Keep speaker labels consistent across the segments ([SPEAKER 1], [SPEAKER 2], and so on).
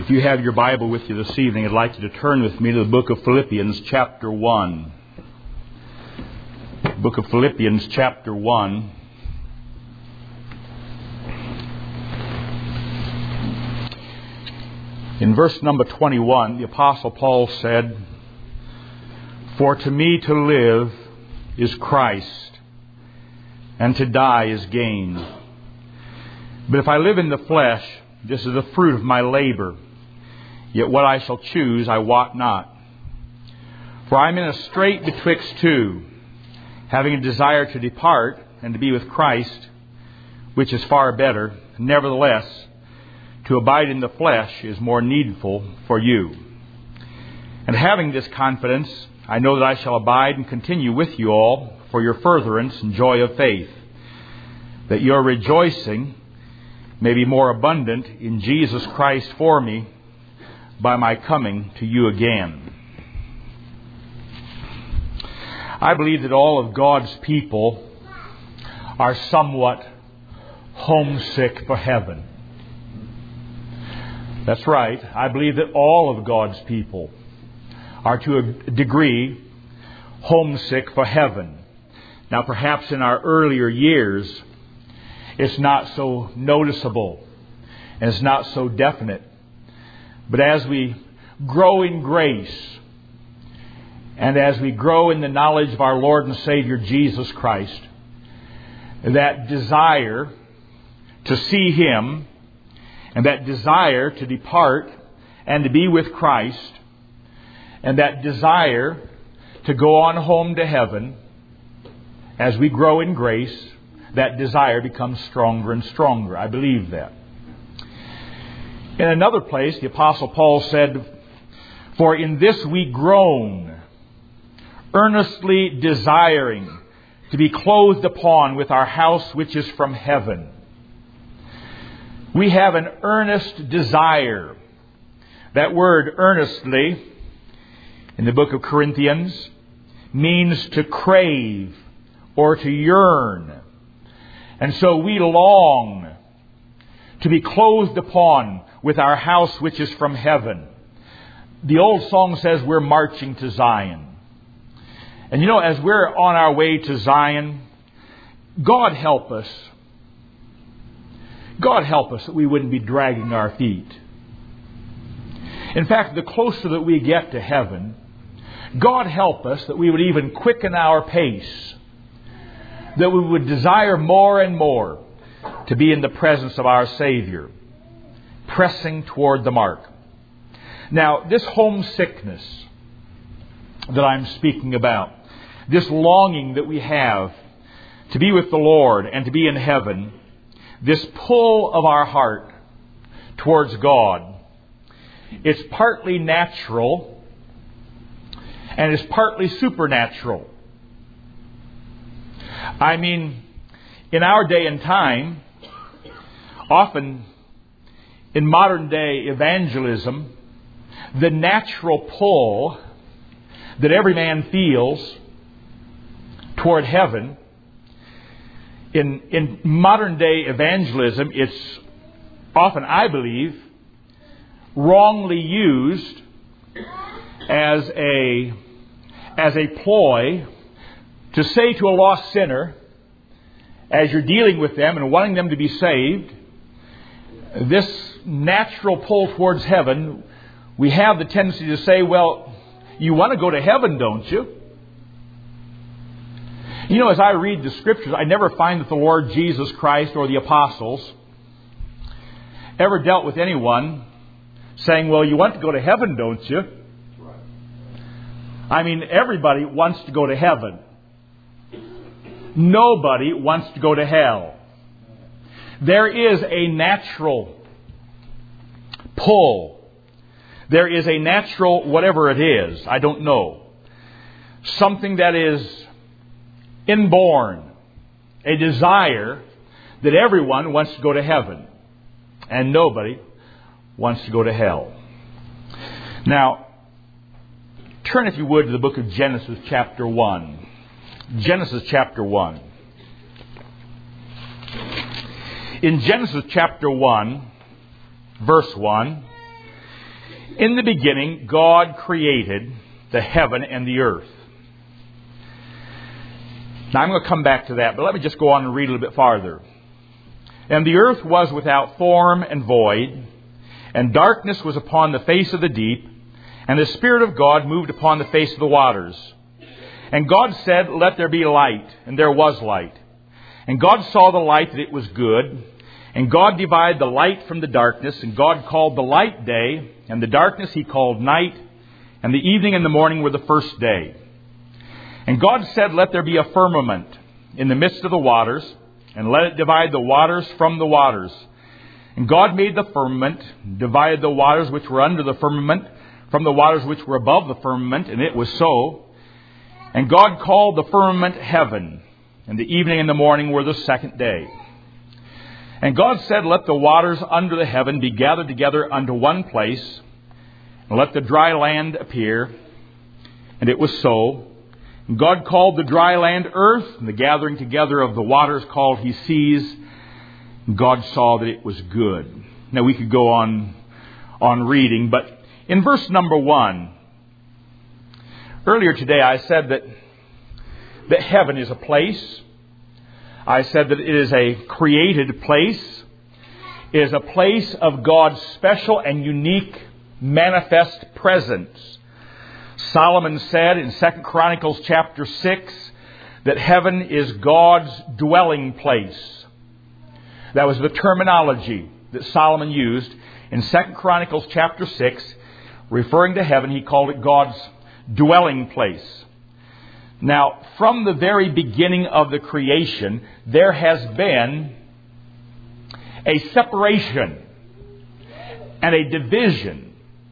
[SPEAKER 1] If you have your Bible with you this evening, I'd like you to turn with me to the book of Philippians chapter 1. Book of Philippians chapter 1. In verse number 21, the Apostle Paul said, "For to me to live is Christ, and to die is gain. But if I live in the flesh, this is the fruit of my labor. Yet what I shall choose I wot not. For I am in a strait betwixt two, having a desire to depart and to be with Christ, which is far better. Nevertheless, to abide in the flesh is more needful for you. And having this confidence, I know that I shall abide and continue with you all for your furtherance and joy of faith, that your rejoicing may be more abundant in Jesus Christ for me by my coming to you again." I believe that all of God's people are somewhat homesick for heaven. That's right. I believe that all of God's people are to a degree homesick for heaven. Now, perhaps in our earlier years, it's not so noticeable and it's not so definite. But as we grow in grace and as we grow in the knowledge of our Lord and Savior Jesus Christ, that desire to see Him and that desire to depart and to be with Christ and that desire to go on home to heaven, as we grow in grace, that desire becomes stronger and stronger. I believe that. In another place, the Apostle Paul said, "For in this we groan, earnestly desiring to be clothed upon with our house which is from heaven." We have an earnest desire. That word earnestly, in the book of Corinthians, means to crave or to yearn. And so we long to be clothed upon with our house which is from heaven. The old song says we're marching to Zion. And you know, as we're on our way to Zion, God help us. God help us that we wouldn't be dragging our feet. In fact, the closer that we get to heaven, God help us that we would even quicken our pace, that we would desire more and more to be in the presence of our Savior, pressing toward the mark. Now, this homesickness that I'm speaking about, this longing that we have to be with the Lord and to be in heaven, this pull of our heart towards God, it's partly natural and it's partly supernatural. I mean, in our day and time, often in modern day evangelism, the natural pull that every man feels toward heaven, in modern day evangelism, it's often, I believe, wrongly used as a ploy to say to a lost sinner, as you're dealing with them and wanting them to be saved, this natural pull towards heaven, we have the tendency to say, well, you want to go to heaven, don't you? You know, as I read the Scriptures, I never find that the Lord Jesus Christ or the apostles ever dealt with anyone saying, well, you want to go to heaven, don't you? I mean, everybody wants to go to heaven. Nobody wants to go to hell. There is a natural pull. There is a natural, whatever it is, I don't know, something that is inborn, a desire that everyone wants to go to heaven and nobody wants to go to hell. Now, turn if you would to the book of Genesis chapter 1. Genesis chapter 1. In Genesis chapter 1, verse 1, In the beginning, God created the heaven and the earth. Now, I'm going to come back to that, but let me just go on and read a little bit farther. And the earth was without form and void, and darkness was upon the face of the deep, and the Spirit of God moved upon the face of the waters. And God said, "Let there be light," and there was light. And God saw the light that it was good, and God divided the light from the darkness, and God called the light day, and the darkness He called night, and the evening and the morning were the first day. And God said, "Let there be a firmament in the midst of the waters, and let it divide the waters from the waters." And God made the firmament, divided the waters which were under the firmament from the waters which were above the firmament, and it was so. And God called the firmament heaven, and the evening and the morning were the second day. And God said, "Let the waters under the heaven be gathered together unto one place, and let the dry land appear." And it was so. And God called the dry land earth, and the gathering together of the waters called He seas. And God saw that it was good. Now we could go on reading, but in verse number 1, earlier today I said that heaven is a place. I said that it is a created place. It is a place of God's special and unique manifest presence. Solomon said in 2 Chronicles chapter 6 that heaven is God's dwelling place. That was the terminology that Solomon used in 2 Chronicles chapter 6. Referring to heaven, he called it God's dwelling place. Now, from the very beginning of the creation, there has been a separation and a division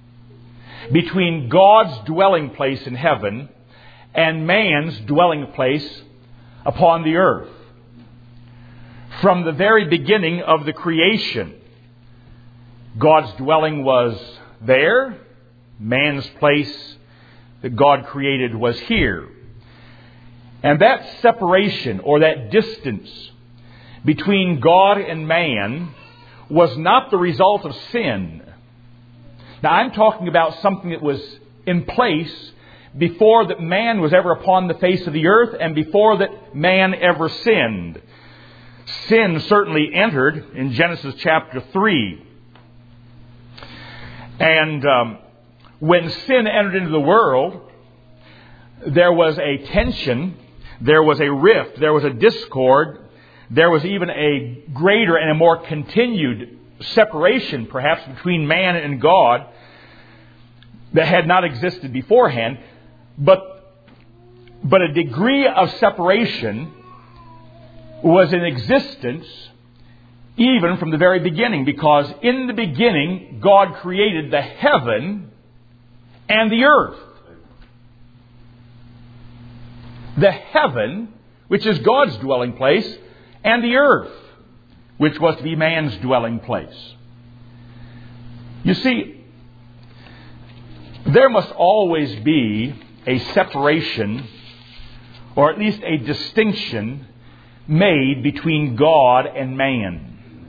[SPEAKER 1] between God's dwelling place in heaven and man's dwelling place upon the earth. From the very beginning of the creation, God's dwelling was there. Man's place that God created was here. And that separation or that distance between God and man was not the result of sin. Now, I'm talking about something that was in place before that man was ever upon the face of the earth and before that man ever sinned. Sin certainly entered in Genesis chapter 3. And when sin entered into the world, there was a tension, there was a rift, there was a discord, there was even a greater and a more continued separation, perhaps, between man and God that had not existed beforehand. But a degree of separation was in existence even from the very beginning, because in the beginning God created the heaven and the earth. The heaven, which is God's dwelling place, and the earth, which was to be man's dwelling place. You see, there must always be a separation, or at least a distinction, made between God and man.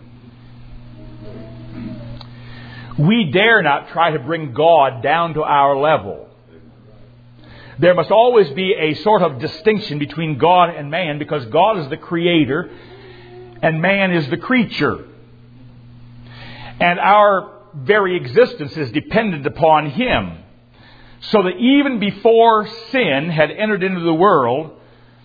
[SPEAKER 1] We dare not try to bring God down to our level. There must always be a sort of distinction between God and man, because God is the creator and man is the creature. And our very existence is dependent upon Him. So that even before sin had entered into the world,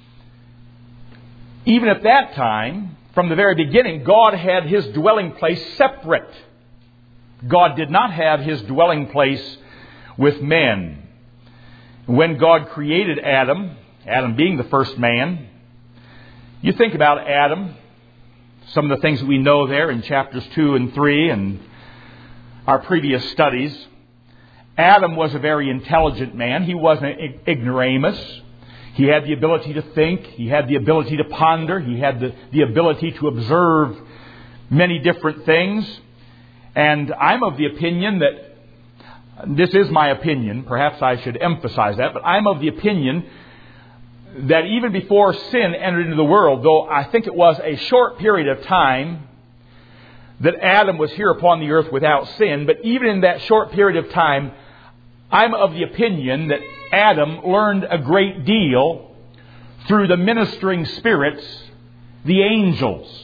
[SPEAKER 1] even at that time, from the very beginning, God had His dwelling place separate. God did not have His dwelling place with men. When God created Adam, Adam being the first man, you think about Adam, some of the things that we know there in chapters 2 and 3 and our previous studies. Adam was a very intelligent man. He wasn't an ignoramus. He had the ability to think. He had the ability to ponder. He had the ability to observe many different things. And I'm of the opinion that, this is my opinion, perhaps I should emphasize that, but I'm of the opinion that even before sin entered into the world, though I think it was a short period of time, that Adam was here upon the earth without sin, but even in that short period of time, I'm of the opinion that Adam learned a great deal through the ministering spirits, the angels.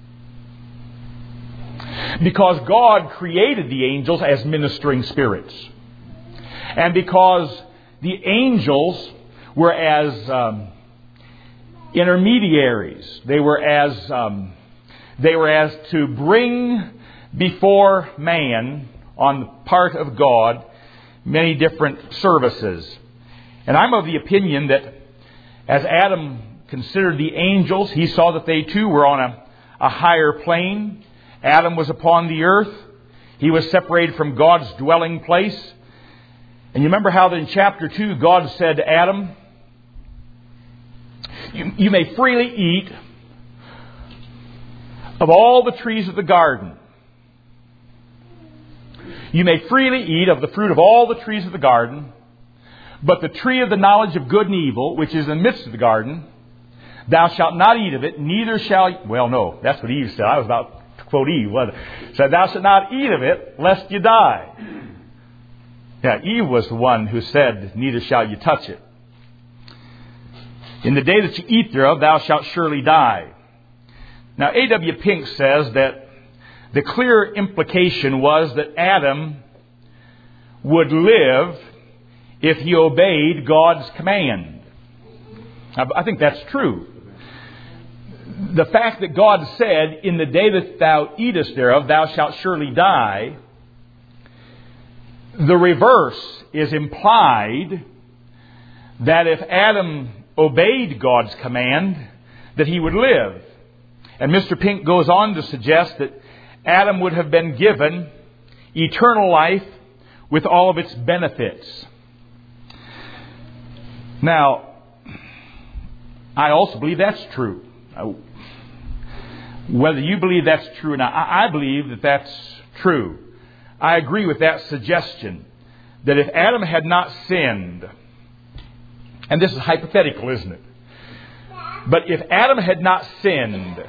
[SPEAKER 1] Because God created the angels as ministering spirits. And because the angels were as intermediaries. They were as to bring before man, on the part of God, many different services. And I'm of the opinion that as Adam considered the angels, he saw that they too were on a higher plane. Adam was upon the earth. He was separated from God's dwelling place. And you remember how in chapter 2 God said to Adam, you may freely eat of all the trees of the garden. You may freely eat of the fruit of all the trees of the garden, but the tree of the knowledge of good and evil, which is in the midst of the garden, thou shalt not eat of it, neither shall... Well, no, that's what Eve said. I was about to quote Eve. Said, thou shalt not eat of it, lest you die. Yeah, Eve was the one who said, neither shall you touch it. In the day that you eat thereof, thou shalt surely die. Now, A.W. Pink says that the clear implication was that Adam would live if he obeyed God's command. I think that's true. The fact that God said, in the day that thou eatest thereof, thou shalt surely die, the reverse is implied, that if Adam obeyed God's command, that he would live. And Mr. Pink goes on to suggest that Adam would have been given eternal life with all of its benefits. Now, I also believe that's true. Whether you believe that's true or not, I believe that that's true. I agree with that suggestion, that if Adam had not sinned, and this is hypothetical, isn't it? But if Adam had not sinned,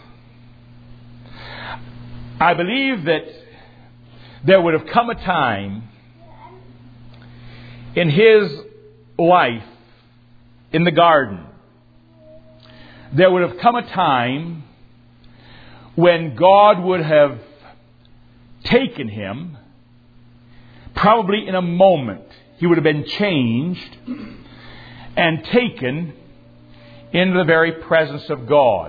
[SPEAKER 1] I believe that there would have come a time in his life in the garden, there would have come a time when God would have taken him, probably in a moment. He would have been changed and taken into the very presence of God.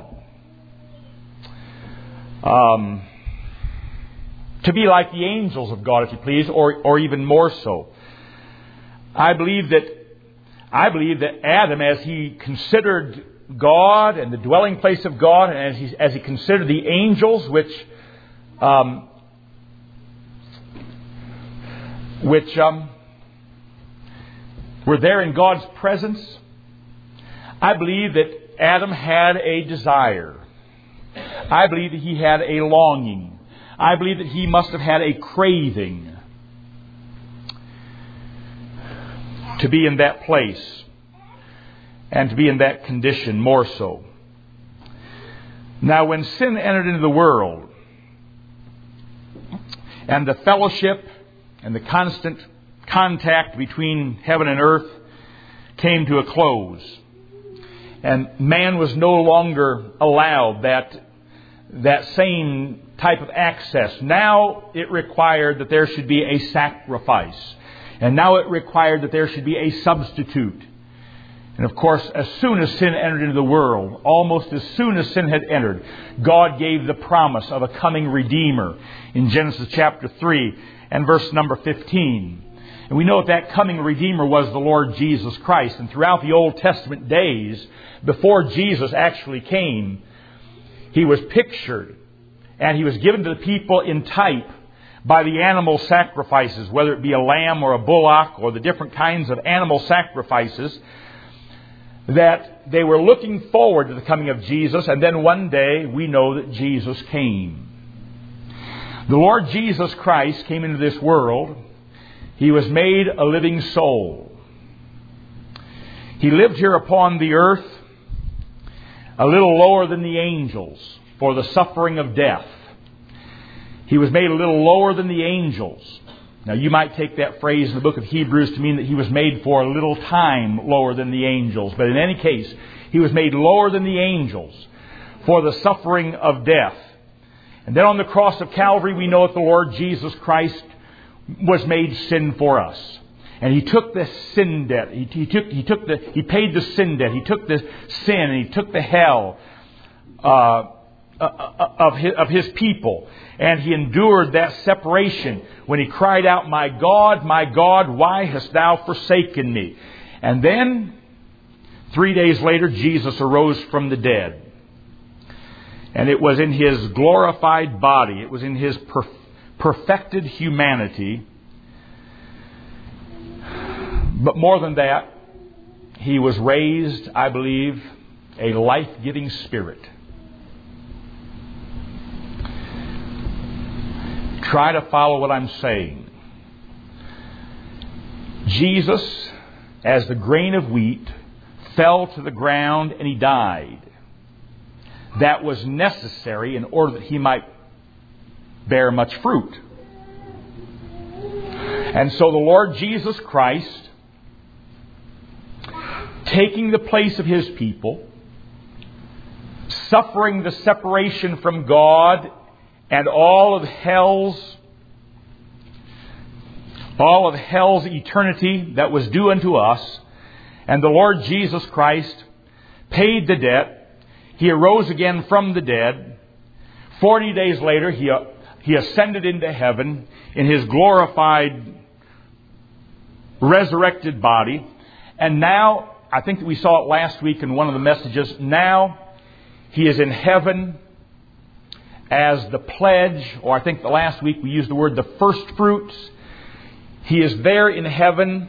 [SPEAKER 1] To be like the angels of God, if you please, or even more so. I believe that Adam, as he considered God and the dwelling place of God, and as he considered the angels, which were there in God's presence, I believe that Adam had a desire. I believe that he had a longing. I believe that he must have had a craving to be in that place and to be in that condition more so. Now, when sin entered into the world and the fellowship and the constant contact between heaven and earth came to a close, and man was no longer allowed that same type of access. Now it required that there should be a sacrifice. And now it required that there should be a substitute. And of course, as soon as sin entered into the world, almost as soon as sin had entered, God gave the promise of a coming Redeemer in Genesis chapter 3 and verse number 15. And we know that coming Redeemer was the Lord Jesus Christ. And throughout the Old Testament days, before Jesus actually came, He was pictured and He was given to the people in type by the animal sacrifices, whether it be a lamb or a bullock or the different kinds of animal sacrifices, that they were looking forward to the coming of Jesus. And then one day we know that Jesus came. The Lord Jesus Christ came into this world. He was made a living soul. He lived here upon the earth a little lower than the angels for the suffering of death. He was made a little lower than the angels. Now, you might take that phrase in the book of Hebrews to mean that He was made for a little time lower than the angels. But in any case, He was made lower than the angels for the suffering of death. And then on the cross of Calvary, we know that the Lord Jesus Christ was made sin for us. And He took the sin debt. He paid the sin debt. He took the sin and He took the hell of His people. And He endured that separation when He cried out, my God, why hast Thou forsaken me? And then, 3 days later, Jesus arose from the dead. And it was in His glorified body. It was in His perfected humanity. But more than that, He was raised, I believe, a life-giving Spirit. Try to follow what I'm saying. Jesus, as the grain of wheat, fell to the ground and He died. That was necessary in order that He might bear much fruit. And so the Lord Jesus Christ, taking the place of His people, suffering the separation from God and all of hell's eternity that was due unto us, and the Lord Jesus Christ paid the debt. He arose again from the dead. 40 days later, He ascended into heaven in His glorified, resurrected body. And now, I think that we saw it last week in one of the messages, now He is in heaven as the pledge, or I think the last week we used the word the first fruits. He is there in heaven.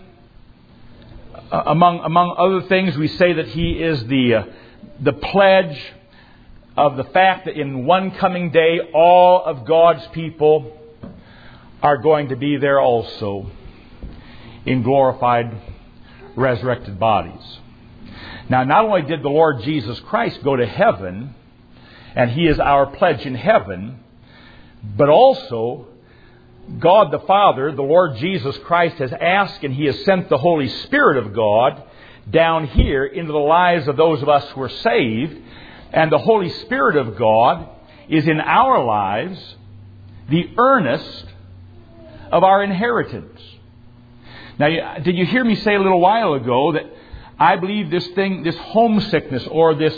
[SPEAKER 1] Among other things, we say that He is the pledge of the fact that in one coming day, all of God's people are going to be there also in glorified, resurrected bodies. Now, not only did the Lord Jesus Christ go to heaven, and He is our pledge in heaven, but also God the Father, the Lord Jesus Christ, has asked and He has sent the Holy Spirit of God down here into the lives of those of us who are saved. And the Holy Spirit of God is in our lives the earnest of our inheritance. Now, did you hear me say a little while ago that I believe this homesickness or this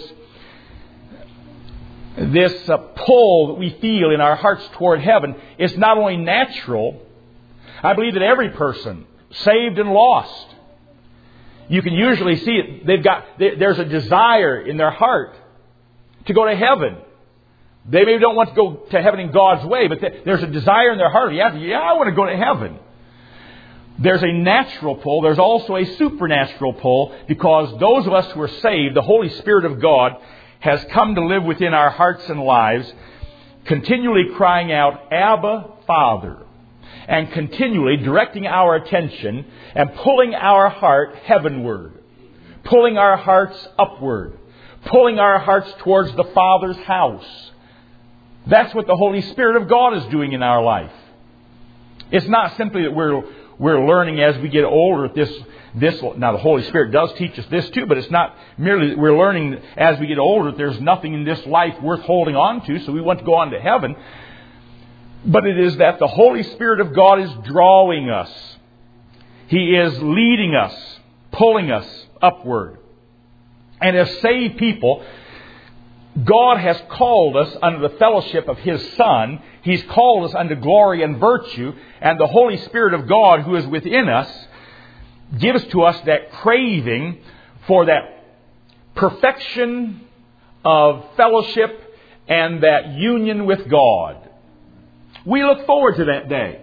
[SPEAKER 1] pull that we feel in our hearts toward heaven is not only natural. I believe that every person, saved and lost, you can usually see it. There's a desire in their heart to go to heaven. They maybe don't want to go to heaven in God's way, but there's a desire in their heart. Yeah, I want to go to heaven. There's a natural pull. There's also a supernatural pull, because those of us who are saved, the Holy Spirit of God has come to live within our hearts and lives, continually crying out, Abba, Father, and continually directing our attention and pulling our heart heavenward, pulling our hearts upward, pulling our hearts towards the Father's house. That's what the Holy Spirit of God is doing in our life. It's not simply that we're learning as we get older this. Now, the Holy Spirit does teach us this too, but it's not merely that we're learning as we get older that there's nothing in this life worth holding on to, so we want to go on to heaven. But it is that the Holy Spirit of God is drawing us. He is leading us, pulling us upward. And as saved people, God has called us under the fellowship of His Son. He's called us unto glory and virtue. And the Holy Spirit of God, who is within us, gives to us that craving for that perfection of fellowship and that union with God. We look forward to that day.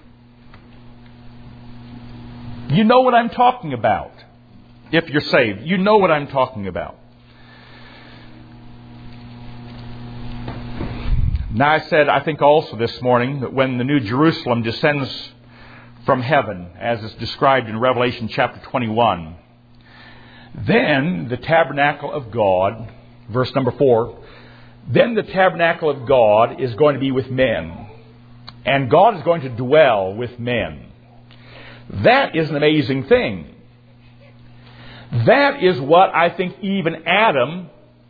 [SPEAKER 1] You know what I'm talking about. If you're saved, you know what I'm talking about. Now, I think also this morning that when the New Jerusalem descends from heaven, as is described in Revelation chapter 21, then the tabernacle of God, verse number 4, then the tabernacle of God is going to be with men. And God is going to dwell with men. That is an amazing thing. That is what I think even Adam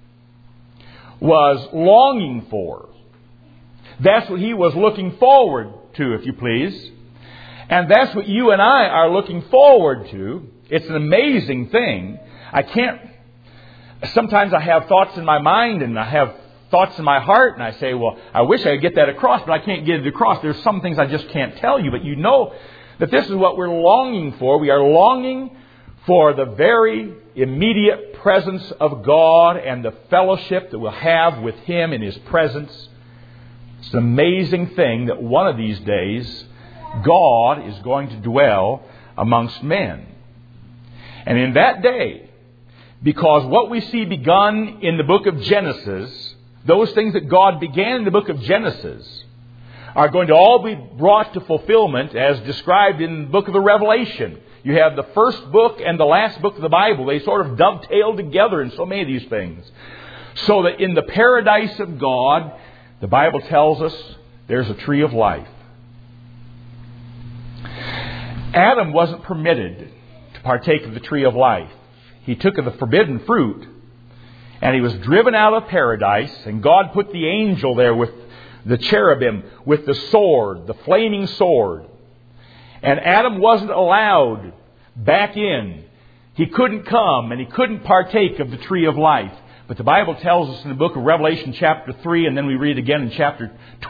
[SPEAKER 1] was longing for. That's what he was looking forward to, if you please. And that's what you and I are looking forward to. It's an amazing thing. Sometimes I have thoughts in my mind and I have thoughts in my heart, and I say, well, I wish I could get that across, but I can't get it across. There's some things I just can't tell you, but you know that this is what we're longing for. We are longing for the very immediate presence of God and the fellowship that we'll have with Him in His presence. It's an amazing thing that one of these days God is going to dwell amongst men. And in that day, because what we see begun in the book of Genesis, those things that God began in the book of Genesis, are going to all be brought to fulfillment as described in the book of the Revelation. You have the first book and the last book of the Bible. They sort of dovetail together in so many of these things. So that in the paradise of God, the Bible tells us there's a tree of life. Adam wasn't permitted to partake of the tree of life. He took of the forbidden fruit, and he was driven out of paradise, and God put the angel there with the cherubim, with the sword, the flaming sword. And Adam wasn't allowed back in. He couldn't come, and he couldn't partake of the tree of life. But the Bible tells us in the book of Revelation chapter 3, and then we read again in chapter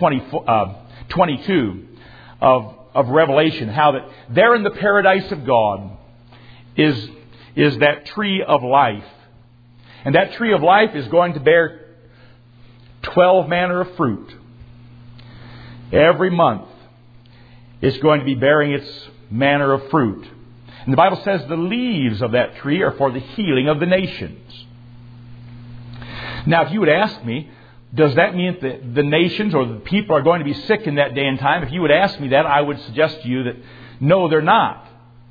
[SPEAKER 1] 22 of Revelation, how that there in the paradise of God is that tree of life. And that tree of life is going to bear 12 manner of fruit. Every month it's going to be bearing its manner of fruit. And the Bible says the leaves of that tree are for the healing of the nations. Now, if you would ask me, does that mean that the nations or the people are going to be sick in that day and time? If you would ask me that, I would suggest to you that no, they're not.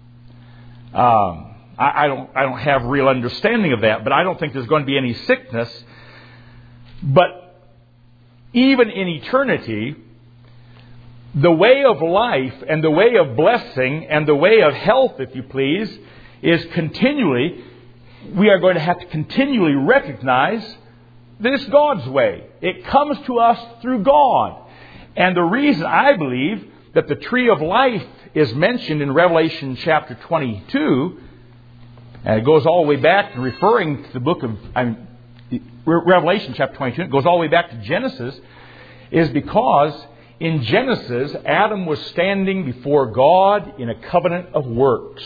[SPEAKER 1] I don't have real understanding of that, but I don't think there's going to be any sickness. But even in eternity, the way of life and the way of blessing and the way of health, if you please, is continually, we are going to have to continually recognize that it's God's way. It comes to us through God. And the reason I believe that the tree of life is mentioned in Revelation chapter 22, and it goes all the way back, referring to the book of Revelation chapter 22, it goes all the way back to Genesis, is because in Genesis, Adam was standing before God in a covenant of works.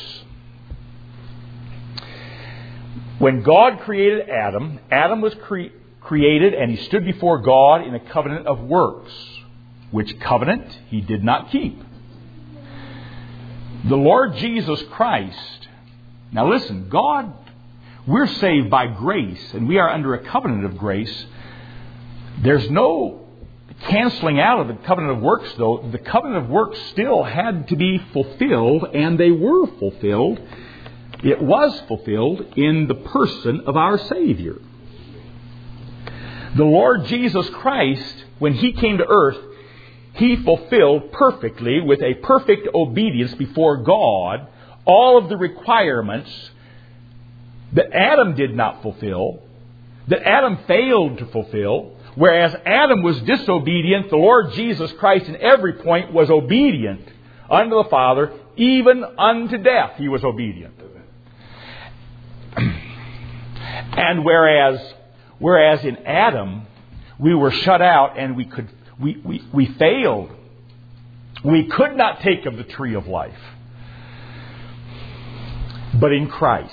[SPEAKER 1] When God created Adam, Adam was created and he stood before God in a covenant of works, which covenant he did not keep. The Lord Jesus Christ, now listen, God, we're saved by grace and we are under a covenant of grace. There's no canceling out of the covenant of works, though. The covenant of works still had to be fulfilled, and they were fulfilled. It was fulfilled in the person of our Savior. The Lord Jesus Christ, when He came to earth, He fulfilled perfectly, with a perfect obedience before God, all of the requirements that Adam did not fulfill, that Adam failed to fulfill. Whereas Adam was disobedient, the Lord Jesus Christ in every point was obedient unto the Father, even unto death He was obedient. And whereas in Adam we were shut out and we failed. We could not take of the tree of life. But in Christ,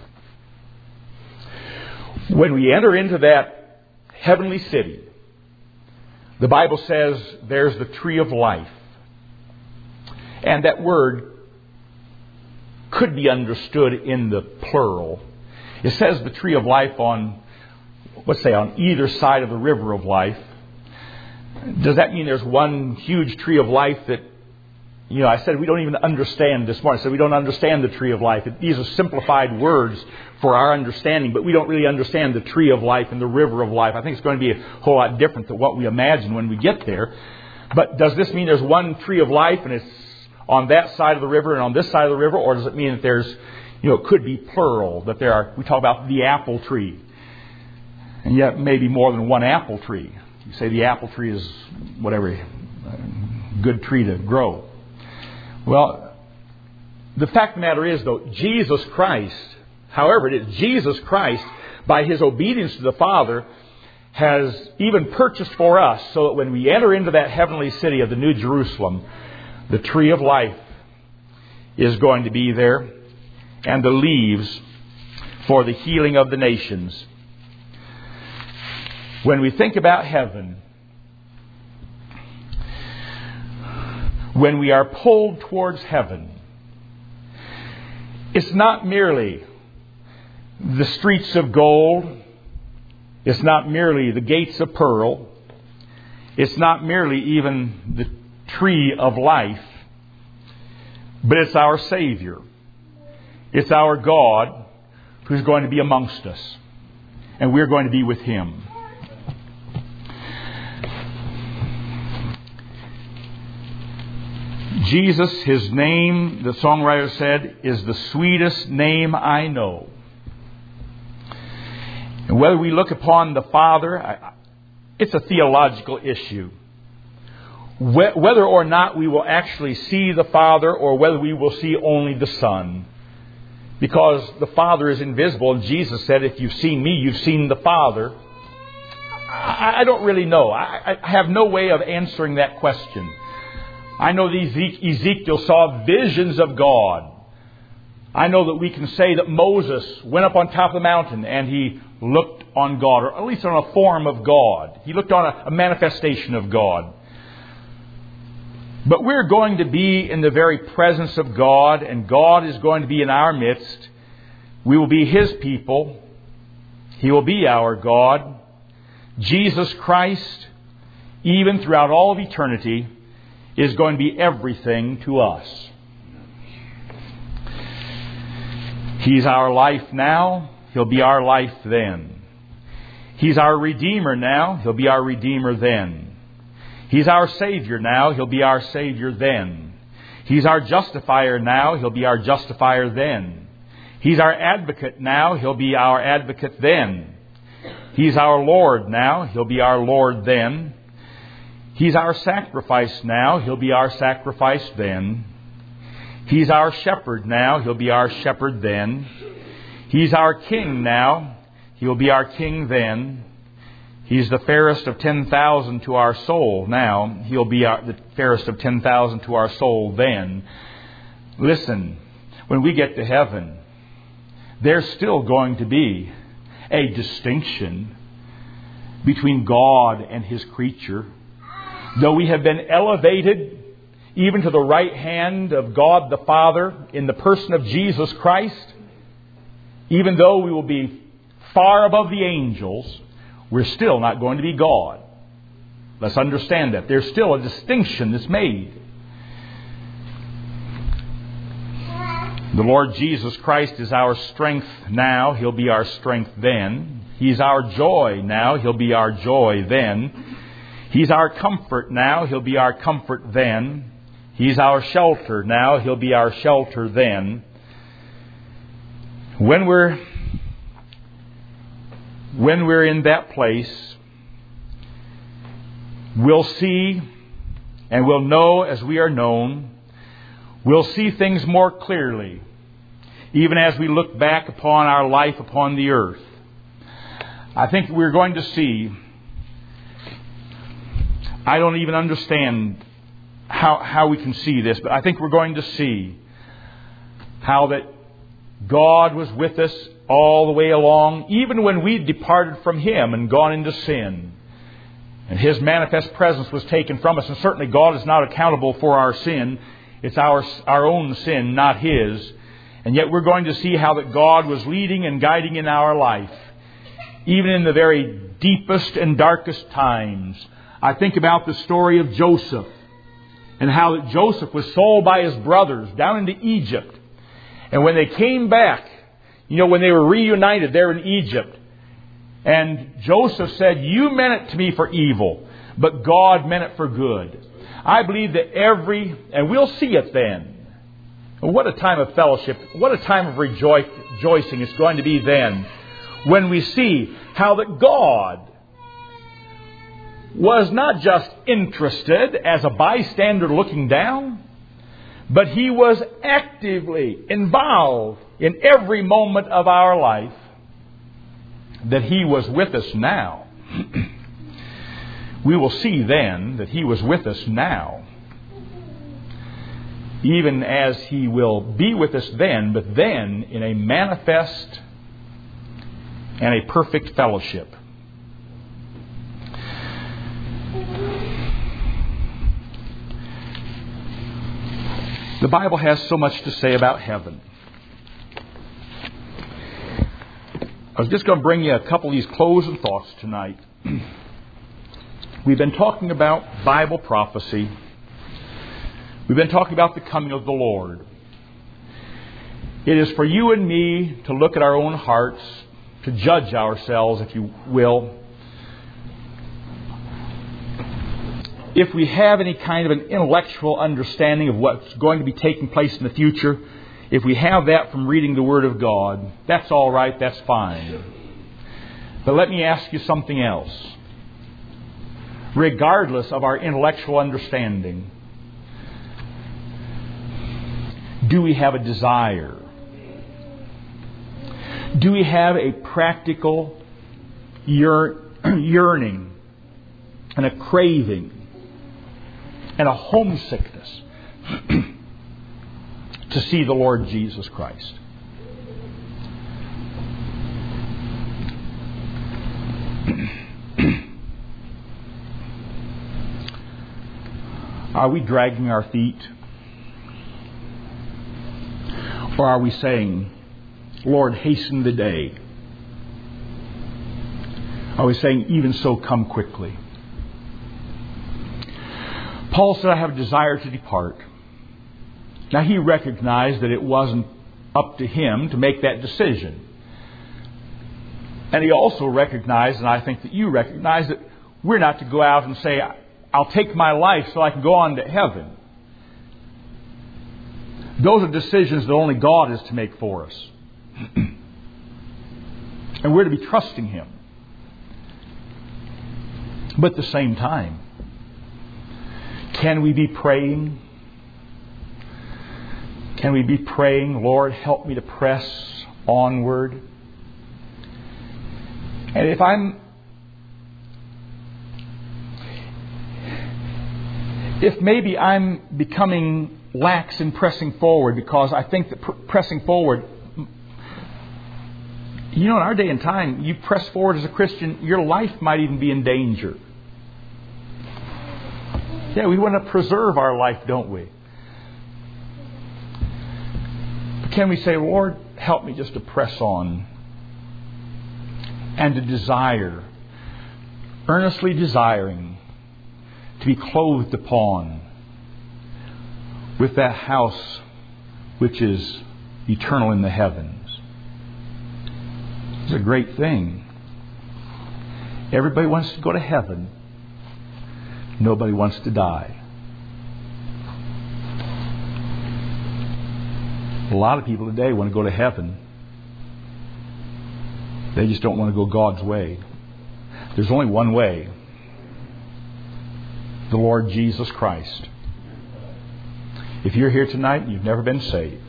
[SPEAKER 1] when we enter into that heavenly city, the Bible says there's the tree of life. And that word could be understood in the plural. It says the tree of life on either side of the river of life. Does that mean there's one huge tree of life that, I said we don't even understand this morning. I said we don't understand the tree of life. These are simplified words for our understanding, but we don't really understand the tree of life and the river of life. I think it's going to be a whole lot different than what we imagine when we get there. But does this mean there's one tree of life and it's on that side of the river and on this side of the river? Or does it mean that there's, it could be plural, that we talk about the apple tree. And yet maybe more than one apple tree. You say the apple tree is whatever, a good tree to grow. Well, the fact of the matter is, though, Jesus Christ, however it is, Jesus Christ, by His obedience to the Father, has even purchased for us so that when we enter into that heavenly city of the New Jerusalem, the tree of life is going to be there, and the leaves for the healing of the nations. When we think about heaven, when we are pulled towards heaven, it's not merely the streets of gold. It's not merely the gates of pearl. It's not merely even the tree of life. But it's our Savior. It's our God who's going to be amongst us. And we're going to be with Him. Jesus, His name, the songwriter said, is the sweetest name I know. And whether we look upon the Father, it's a theological issue. Whether or not we will actually see the Father or whether we will see only the Son. Because the Father is invisible, and Jesus said, if you've seen me, you've seen the Father. I don't really know. I have no way of answering that question. I know that Ezekiel saw visions of God. I know that we can say that Moses went up on top of the mountain and he looked on God, or at least on a form of God. He looked on a manifestation of God. But we're going to be in the very presence of God, and God is going to be in our midst. We will be His people. He will be our God. Jesus Christ, even throughout all of eternity, is going to be everything to us. He's our life now. He'll be our life then. He's our Redeemer now. He'll be our Redeemer then. He's our Savior now. He'll be our Savior then. He's our Justifier now. He'll be our Justifier then. He's our Advocate now. He'll be our Advocate then. He's our Lord now. He'll be our Lord then. He's our sacrifice now. He'll be our sacrifice then. He's our shepherd now. He'll be our shepherd then. He's our king now. He'll be our king then. He's the fairest of 10,000 to our soul now. He'll be the fairest of 10,000 to our soul then. Listen, when we get to heaven, there's still going to be a distinction between God and His creature. Though we have been elevated even to the right hand of God the Father in the person of Jesus Christ, even though we will be far above the angels, we're still not going to be God. Let's understand that. There's still a distinction that's made. The Lord Jesus Christ is our strength now. He'll be our strength then. He's our joy now. He'll be our joy then. He's our comfort now. He'll be our comfort then. He's our shelter now. He'll be our shelter then. When we're in that place, we'll see and we'll know as we are known. We'll see things more clearly, even as we look back upon our life upon the earth. I think we're going to see, I don't even understand how we can see this, but I think we're going to see how that God was with us all the way along, even when we departed from Him and gone into sin. And His manifest presence was taken from us. And certainly God is not accountable for our sin. It's our own sin, not His. And yet we're going to see how that God was leading and guiding in our life, even in the very deepest and darkest times. I think about the story of Joseph and how that Joseph was sold by his brothers down into Egypt. And when they came back, when they were reunited there in Egypt, and Joseph said, "You meant it to me for evil, but God meant it for good." I believe that and we'll see it then. What a time of fellowship, what a time of rejoicing it's going to be then, when we see how that God was not just interested as a bystander looking down, but He was actively involved in every moment of our life, that He was with us now. We will see then that He was with us now, even as He will be with us then, but then in a manifest and a perfect fellowship. The Bible has so much to say about heaven. I was just going to bring you a couple of these closing thoughts tonight. We've been talking about Bible prophecy. We've been talking about the coming of the Lord. It is for you and me to look at our own hearts, to judge ourselves, if you will. If we have any kind of an intellectual understanding of what's going to be taking place in the future, if we have that from reading the Word of God, that's all right, that's fine. But let me ask you something else. Regardless of our intellectual understanding, do we have a desire? Do we have a practical yearning and a craving and a homesickness to see the Lord Jesus Christ? Are we dragging our feet? Or are we saying, Lord, hasten the day? Are we saying, even so, come quickly? Paul said, I have a desire to depart. Now, he recognized that it wasn't up to him to make that decision. And he also recognized, and I think that you recognize, that we're not to go out and say, I'll take my life so I can go on to heaven. Those are decisions that only God is to make for us. And we're to be trusting Him. But at the same time, can we be praying? Can we be praying, Lord, help me to press onward? And if maybe I'm becoming lax in pressing forward, because I think that pressing forward, in our day and time, you press forward as a Christian, your life might even be in danger. Yeah, we want to preserve our life, don't we? But can we say, Lord, help me just to press on and to desire, earnestly desiring to be clothed upon with that house which is eternal in the heavens. It's a great thing. Everybody wants to go to heaven. Nobody wants to die. A lot of people today want to go to heaven. They just don't want to go God's way. There's only one way. The Lord Jesus Christ. If you're here tonight and you've never been saved,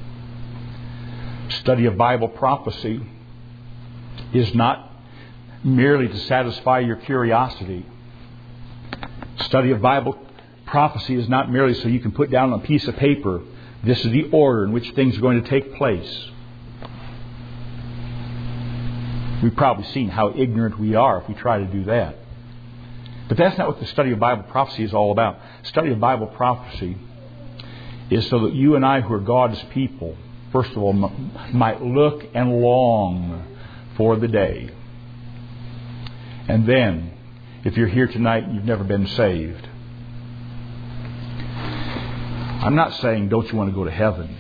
[SPEAKER 1] study of Bible prophecy is not merely to satisfy your curiosity. Study of Bible prophecy is not merely so you can put down on a piece of paper, this is the order in which things are going to take place. We've probably seen how ignorant we are if we try to do that. But that's not what the study of Bible prophecy is all about. Study of Bible prophecy is so that you and I, who are God's people, first of all, might look and long for the day. And then, if you're here tonight and you've never been saved, I'm not saying don't you want to go to heaven.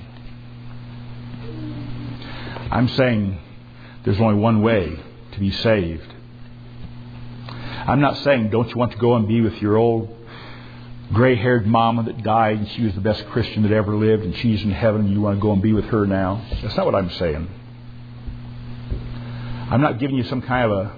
[SPEAKER 1] I'm saying there's only one way to be saved. I'm not saying don't you want to go and be with your old gray-haired mama that died and she was the best Christian that ever lived and she's in heaven and you want to go and be with her now. That's not what I'm saying. I'm not giving you some kind of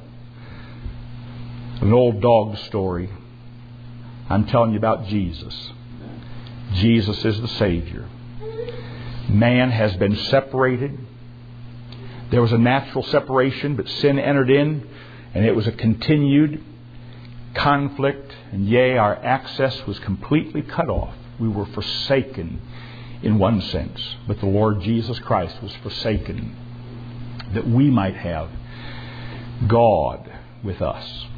[SPEAKER 1] an old dog story. I'm telling you about Jesus. Jesus is the Savior. Man has been separated. There was a natural separation, but sin entered in, and it was a continued conflict. And yea, our access was completely cut off. We were forsaken in one sense. But the Lord Jesus Christ was forsaken that we might have God with us.